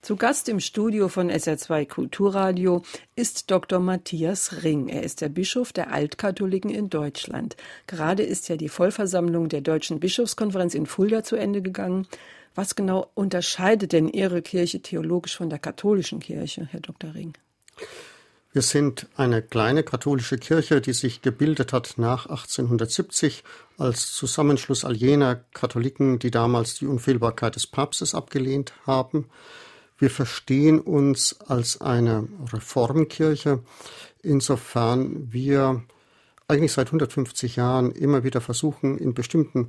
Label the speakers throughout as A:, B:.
A: Zu Gast im Studio von SR2 Kulturradio ist Dr. Matthias Ring. Er ist der Bischof der Altkatholiken in Deutschland. Gerade ist ja die Vollversammlung der Deutschen Bischofskonferenz in Fulda zu Ende gegangen. Was genau unterscheidet denn Ihre Kirche theologisch von der katholischen Kirche, Herr Dr. Ring?
B: Wir sind eine kleine katholische Kirche, die sich gebildet hat nach 1870 als Zusammenschluss all jener Katholiken, die damals die Unfehlbarkeit des Papstes abgelehnt haben. Wir verstehen uns als eine Reformkirche, insofern wir eigentlich seit 150 Jahren immer wieder versuchen, in bestimmten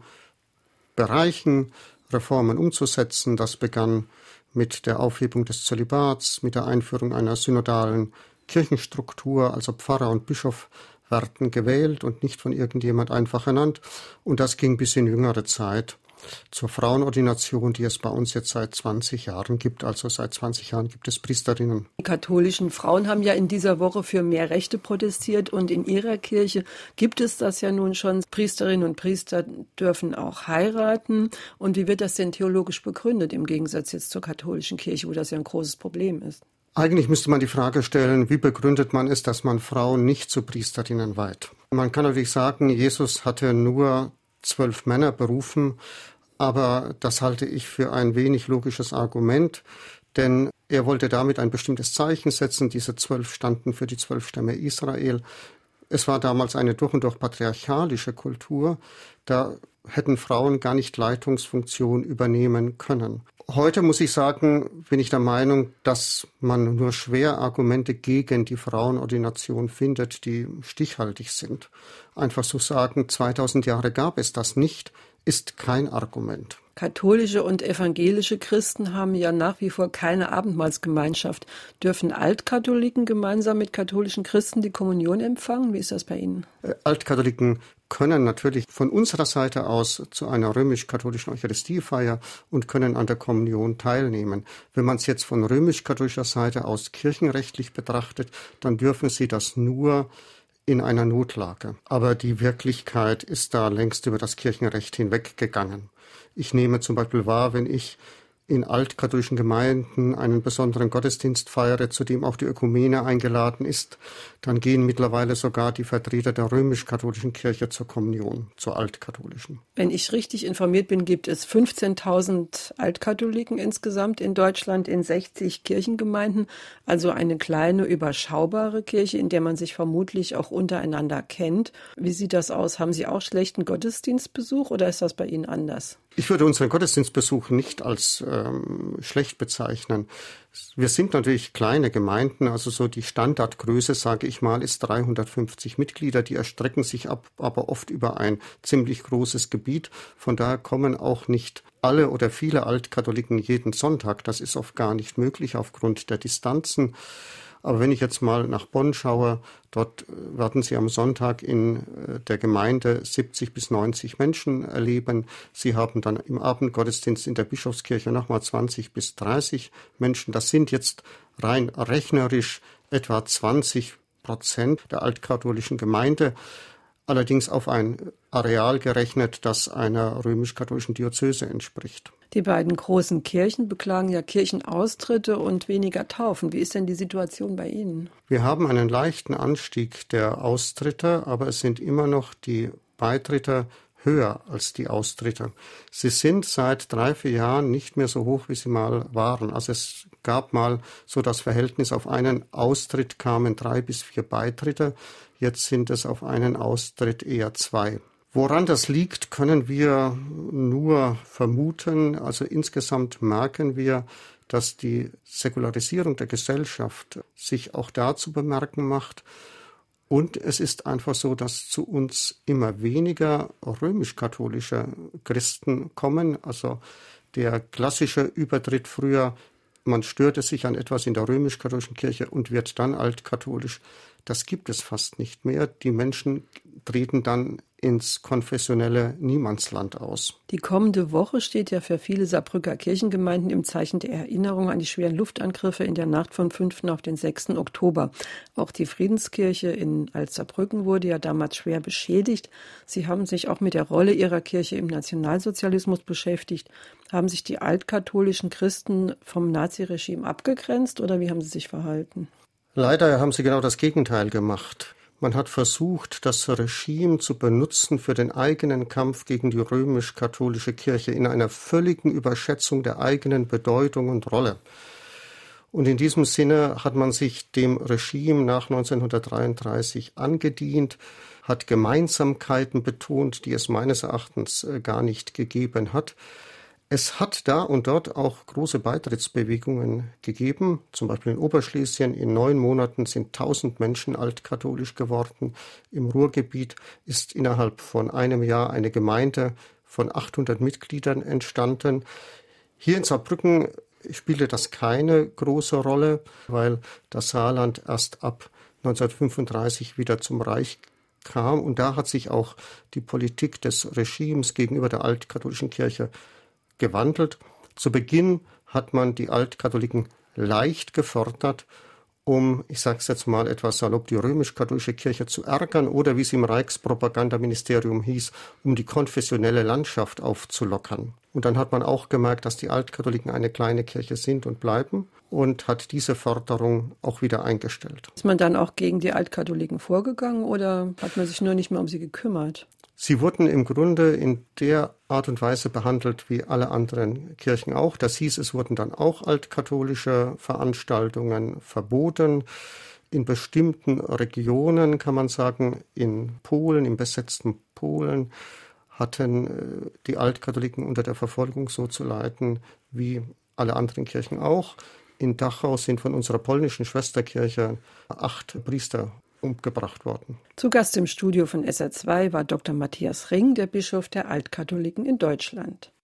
B: Bereichen Reformen umzusetzen. Das begann mit der Aufhebung des Zölibats, mit der Einführung einer synodalen Kirchenstruktur, also Pfarrer und Bischof werden gewählt und nicht von irgendjemand einfach ernannt. Und das ging bis in jüngere Zeit zur Frauenordination, die es bei uns jetzt seit 20 Jahren gibt. Also seit 20 Jahren gibt es Priesterinnen.
A: Die katholischen Frauen haben ja in dieser Woche für mehr Rechte protestiert und in ihrer Kirche gibt es das ja nun schon. Priesterinnen und Priester dürfen auch heiraten. Und wie wird das denn theologisch begründet im Gegensatz jetzt zur katholischen Kirche, wo das ja ein großes Problem ist?
B: Eigentlich müsste man die Frage stellen, wie begründet man es, dass man Frauen nicht zu Priesterinnen weiht? Man kann natürlich sagen, Jesus hatte nur 12 Männer berufen, aber das halte ich für ein wenig logisches Argument, denn er wollte damit ein bestimmtes Zeichen setzen. Diese 12 standen für die 12 Stämme Israel. Es war damals eine durch und durch patriarchalische Kultur. Da hätten Frauen gar nicht Leitungsfunktion übernehmen können. Heute muss ich sagen, bin ich der Meinung, dass man nur schwer Argumente gegen die Frauenordination findet, die stichhaltig sind. Einfach so sagen, 2000 Jahre gab es das nicht, ist kein Argument.
A: Katholische und evangelische Christen haben ja nach wie vor keine Abendmahlsgemeinschaft. Dürfen Altkatholiken gemeinsam mit katholischen Christen die Kommunion empfangen? Wie ist das bei Ihnen?
B: Altkatholiken können natürlich von unserer Seite aus zu einer römisch-katholischen Eucharistiefeier und können an der Kommunion teilnehmen. Wenn man es jetzt von römisch-katholischer Seite aus kirchenrechtlich betrachtet, dann dürfen sie das nur in einer Notlage. Aber die Wirklichkeit ist da längst über das Kirchenrecht hinweggegangen. Ich nehme zum Beispiel wahr, wenn ich in altkatholischen Gemeinden einen besonderen Gottesdienst feiere, zu dem auch die Ökumene eingeladen ist, dann gehen mittlerweile sogar die Vertreter der römisch-katholischen Kirche zur Kommunion, zur altkatholischen.
A: Wenn ich richtig informiert bin, gibt es 15.000 Altkatholiken insgesamt in Deutschland in 60 Kirchengemeinden, also eine kleine, überschaubare Kirche, in der man sich vermutlich auch untereinander kennt. Wie sieht das aus? Haben Sie auch schlechten Gottesdienstbesuch oder ist das bei Ihnen anders?
B: Ich würde unseren Gottesdienstbesuch nicht als schlecht bezeichnen. Wir sind natürlich kleine Gemeinden, also so die Standardgröße, sage ich mal, ist 350 Mitglieder. Die erstrecken sich aber oft über ein ziemlich großes Gebiet. Von daher kommen auch nicht alle oder viele Altkatholiken jeden Sonntag. Das ist oft gar nicht möglich aufgrund der Distanzen. Aber wenn ich jetzt mal nach Bonn schaue, dort werden Sie am Sonntag in der Gemeinde 70 bis 90 Menschen erleben. Sie haben dann im Abendgottesdienst in der Bischofskirche nochmal 20 bis 30 Menschen. Das sind jetzt rein rechnerisch etwa 20% der altkatholischen Gemeinde. Allerdings auf ein Areal gerechnet, das einer römisch-katholischen Diözese entspricht.
A: Die beiden großen Kirchen beklagen ja Kirchenaustritte und weniger Taufen. Wie ist denn die Situation bei Ihnen?
B: Wir haben einen leichten Anstieg der Austritte, aber es sind immer noch die Beitritte höher als die Austritte. Sie sind seit 3-4 Jahren nicht mehr so hoch, wie sie mal waren. Also es gab mal so das Verhältnis, auf einen Austritt kamen 3 bis 4 Beitritte. Jetzt sind es auf einen Austritt eher 2. Woran das liegt, können wir nur vermuten. Also insgesamt merken wir, dass die Säkularisierung der Gesellschaft sich auch dazu bemerken macht. Und es ist einfach so, dass zu uns immer weniger römisch-katholische Christen kommen. Also der klassische Übertritt früher, man störte sich an etwas in der römisch-katholischen Kirche und wird dann altkatholisch. Das gibt es fast nicht mehr. Die Menschen treten dann ins konfessionelle Niemandsland aus.
A: Die kommende Woche steht ja für viele Saarbrücker Kirchengemeinden im Zeichen der Erinnerung an die schweren Luftangriffe in der Nacht vom 5. auf den 6. Oktober. Auch die Friedenskirche in Alt-Saarbrücken wurde ja damals schwer beschädigt. Sie haben sich auch mit der Rolle ihrer Kirche im Nationalsozialismus beschäftigt. Haben sich die altkatholischen Christen vom Naziregime abgegrenzt oder wie haben sie sich verhalten?
B: Leider haben sie genau das Gegenteil gemacht. Man hat versucht, das Regime zu benutzen für den eigenen Kampf gegen die römisch-katholische Kirche in einer völligen Überschätzung der eigenen Bedeutung und Rolle. Und in diesem Sinne hat man sich dem Regime nach 1933 angedient, hat Gemeinsamkeiten betont, die es meines Erachtens gar nicht gegeben hat. Es hat da und dort auch große Beitrittsbewegungen gegeben, zum Beispiel in Oberschlesien. In 9 Monaten sind 1000 Menschen altkatholisch geworden. Im Ruhrgebiet ist innerhalb von einem Jahr eine Gemeinde von 800 Mitgliedern entstanden. Hier in Saarbrücken spielte das keine große Rolle, weil das Saarland erst ab 1935 wieder zum Reich kam. Und da hat sich auch die Politik des Regimes gegenüber der altkatholischen Kirche gewandelt. Zu Beginn hat man die Altkatholiken leicht gefördert, um, ich sage es jetzt mal etwas salopp, die römisch-katholische Kirche zu ärgern oder, wie es im Reichspropagandaministerium hieß, um die konfessionelle Landschaft aufzulockern. Und dann hat man auch gemerkt, dass die Altkatholiken eine kleine Kirche sind und bleiben und hat diese Förderung auch wieder eingestellt.
A: Ist man dann auch gegen die Altkatholiken vorgegangen oder hat man sich nur nicht mehr um sie gekümmert?
B: Sie wurden im Grunde in der Art und Weise behandelt wie alle anderen Kirchen auch. Das hieß, es wurden dann auch altkatholische Veranstaltungen verboten. In bestimmten Regionen, kann man sagen, in Polen, im besetzten Polen, hatten die Altkatholiken unter der Verfolgung so zu leiden wie alle anderen Kirchen auch. In Dachau sind von unserer polnischen Schwesterkirche 8 Priester umgebracht worden.
A: Zu Gast im Studio von SR2 war Dr. Matthias Ring, der Bischof der Altkatholiken in Deutschland.